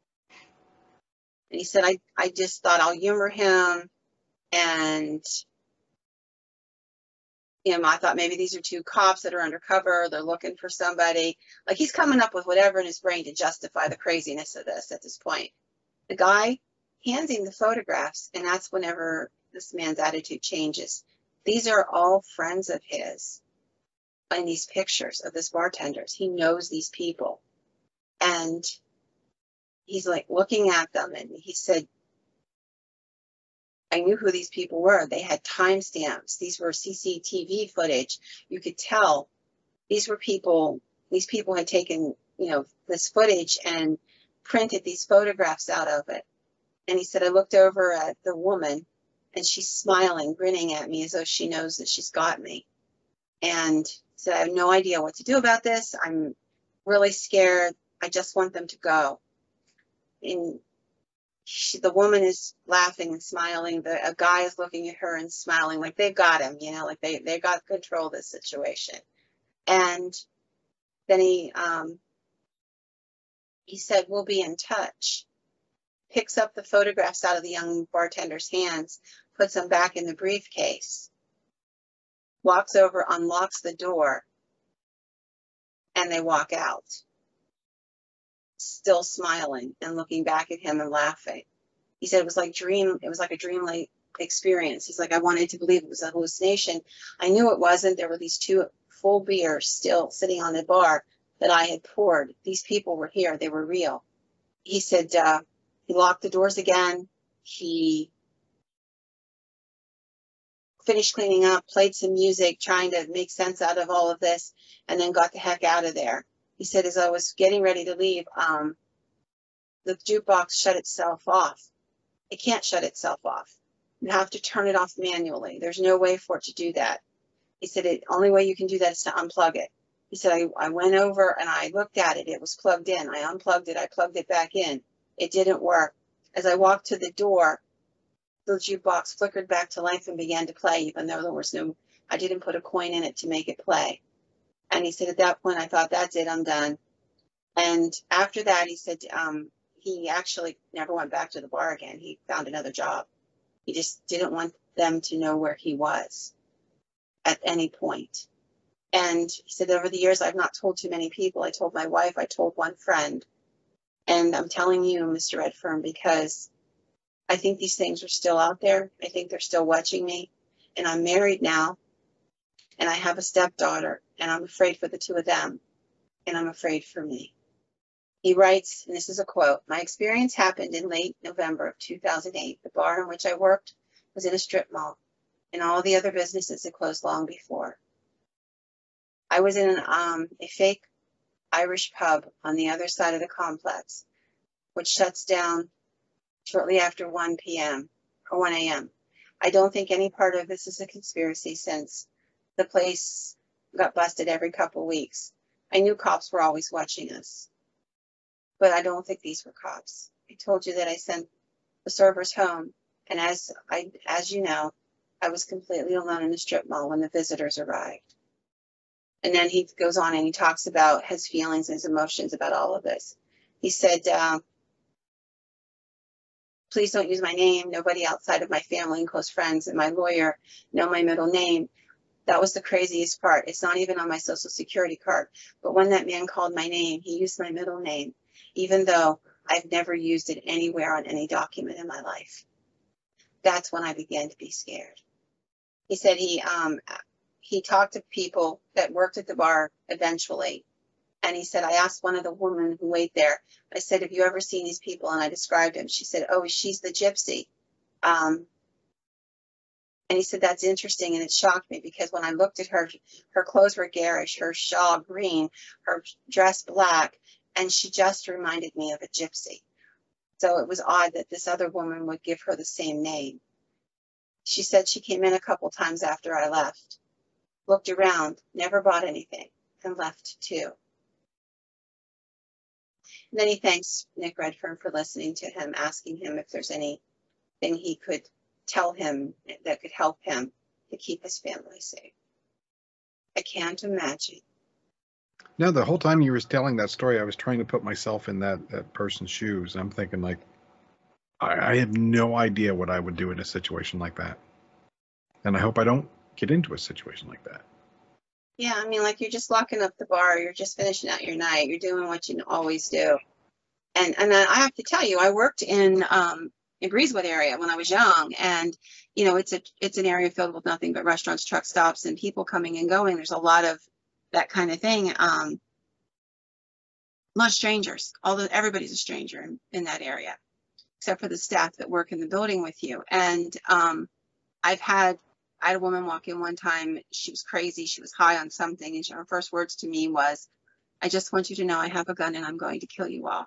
And he said, I, I just thought I'll humor him, and you know, I thought maybe these are two cops that are undercover. They're looking for somebody. Like he's coming up with whatever in his brain to justify the craziness of this at this point. The guy hands him the photographs, and that's whenever this man's attitude changes. These are all friends of his in these pictures of this bartenders. He knows these people. And he's like looking at them, and he said, I knew who these people were. They had timestamps. These were C C T V footage. You could tell these were people, these people had taken, you know, this footage and printed these photographs out of it. And he said, I looked over at the woman, and she's smiling, grinning at me as though she knows that she's got me. And he said, I have no idea what to do about this. I'm really scared. I just want them to go. And She, the woman is laughing and smiling. The a guy is looking at her and smiling, like they've got him, you know, like they they got control of this situation. And then he um, he said, "We'll be in touch." Picks up the photographs out of the young bartender's hands, puts them back in the briefcase, walks over, unlocks the door, and they walk out, still smiling and looking back at him and laughing. He said it was like dream, it was like a dreamlike experience. He's like, I wanted to believe it was a hallucination. I knew it wasn't. There were these two full beers still sitting on the bar that I had poured. These people were here. They were real. He said uh, he locked the doors again. He finished cleaning up, played some music, trying to make sense out of all of this, and then got the heck out of there. He said, as I was getting ready to leave, um, the jukebox shut itself off. It can't shut itself off. You have to turn it off manually. There's no way for it to do that. He said, the only way you can do that is to unplug it. He said, I, I went over and I looked at it. It was plugged in. I unplugged it. I plugged it back in. It didn't work. As I walked to the door, the jukebox flickered back to life and began to play, even though there was no, I didn't put a coin in it to make it play. And he said, at that point, I thought, that's it, I'm done. And after that, he said, um, he actually never went back to the bar again. He found another job. He just didn't want them to know where he was. at any point. And he said, over the years, I've not told too many people. I told my wife, I told one friend. And I'm telling you, Mister Redfern, because I think these things are still out there. I think they're still watching me. And I'm married now. And I have a stepdaughter. And I'm afraid for the two of them. And I'm afraid for me. He writes, and this is a quote, "My experience happened in late November of two thousand eight. The bar in which I worked was in a strip mall. And all the other businesses had closed long before. I was in um, a fake Irish pub on the other side of the complex, which shuts down shortly after one p m or one a m I don't think any part of this is a conspiracy, since the place got busted every couple weeks. I knew cops were always watching us, but I don't think these were cops. I told you that I sent the servers home, and as I, as you know, I was completely alone in the strip mall when the visitors arrived." And then he goes on and he talks about his feelings and his emotions about all of this. He said, uh, "Please don't use my name. Nobody outside of my family and close friends and my lawyer know my middle name. That was the craziest part. It's not even on my social security card. But when that man called my name, he used my middle name, even though I've never used it anywhere on any document in my life. That's when I began to be scared." He said he um, he talked to people that worked at the bar eventually. And he said, I asked one of the women who wait there, I said, "Have you ever seen these people?" And I described him. She said, "Oh, she's the gypsy." Um, and he said, "That's interesting." And it shocked me, because when I looked at her, her clothes were garish, her shawl green, her dress black, and she just reminded me of a gypsy. So it was odd that this other woman would give her the same name. She said she came in a couple times after I left, looked around, never bought anything, and left too. And then he thanks Nick Redfern for listening to him, asking him if there's anything he could tell him that could help him to keep his family safe. I can't imagine.
No, the whole time you were telling that story, I was trying to put myself in that, that person's shoes. I'm thinking, like, I, I have no idea what I would do in a situation like that. And I hope I don't get into a situation like that.
Yeah, I mean, like, you're just locking up the bar, you're just finishing out your night, you're doing what you always do. And and I have to tell you, I worked in um, in Breezewood area when I was young, and you know, it's a it's an area filled with nothing but restaurants, truck stops, and people coming and going. There's a lot of that kind of thing. Um, a lot of strangers. Although everybody's a stranger in, in that area, except for the staff that work in the building with you. And um, I've had I had a woman walk in one time. She was crazy. She was high on something, and she, her first words to me was, "I just want you to know I have a gun and I'm going to kill you all."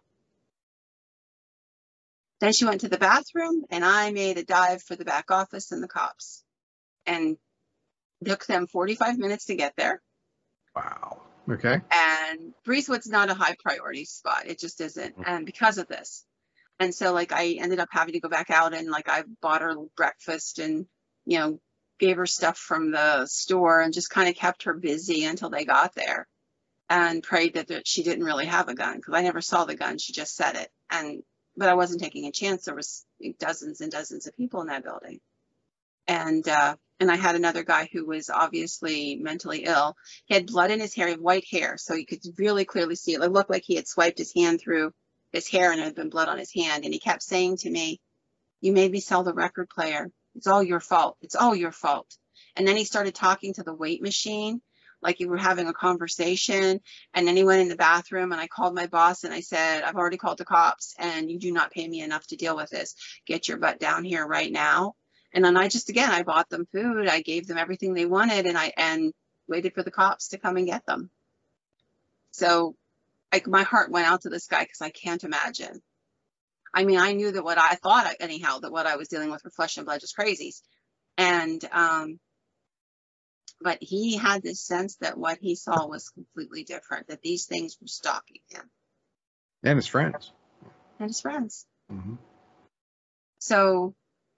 Then she went to the bathroom, and I made a dive for the back office and the cops, and took them forty-five minutes to get there.
Wow. Okay.
And Breezewood's not a high priority spot. It just isn't. And because of this. And so, like, I ended up having to go back out, and like I bought her breakfast and, you know, gave her stuff from the store, and just kind of kept her busy until they got there, and prayed that, that she didn't really have a gun, because I never saw the gun. She just said it. And but I wasn't taking a chance. There was dozens and dozens of people in that building. And uh, and I had another guy who was obviously mentally ill. He had blood in his hair, he had white hair, so you could really clearly see it. It looked like he had swiped his hand through his hair and there had been blood on his hand. And he kept saying to me, "You made me sell the record player. It's all your fault. It's all your fault." And then he started talking to the weight machine, like you were having a conversation. And then he went in the bathroom, and I called my boss and I said, "I've already called the cops, and you do not pay me enough to deal with this. Get your butt down here right now." And then I just, again, I bought them food. I gave them everything they wanted, and I and waited for the cops to come and get them. So like, my heart went out to this guy, because I can't imagine. I mean, I knew that what I thought, anyhow, that what I was dealing with were flesh and blood, just crazies. And, um, but he had this sense that what he saw was completely different, that these things were stalking him.
And his friends.
And his friends.
Mm-hmm.
So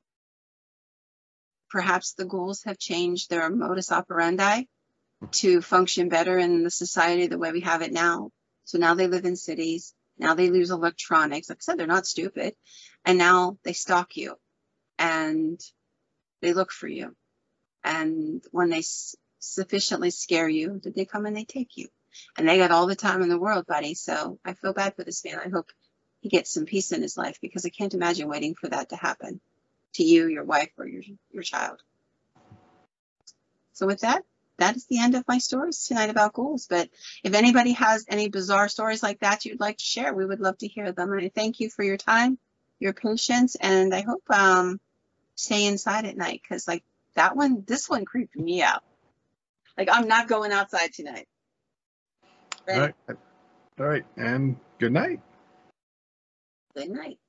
perhaps the ghouls have changed their modus operandi to function better in the society the way we have it now. So now they live in cities. Now they use electronics. Like I said, they're not stupid. And now they stalk you, and they look for you. And when they sufficiently scare you that they come and they take you. And they got all the time in the world, buddy. So I feel bad for this man. I hope he gets some peace in his life, because I can't imagine waiting for that to happen to you, your wife, or your your child. So with that, that is the end of my stories tonight about ghouls. But if anybody has any bizarre stories like that you'd like to share, we would love to hear them. And I thank you for your time, your patience, and I hope um stay inside at night, because like that one, this one creeped me out. Like, I'm not going outside tonight.
All right. All right. And good night.
Good night.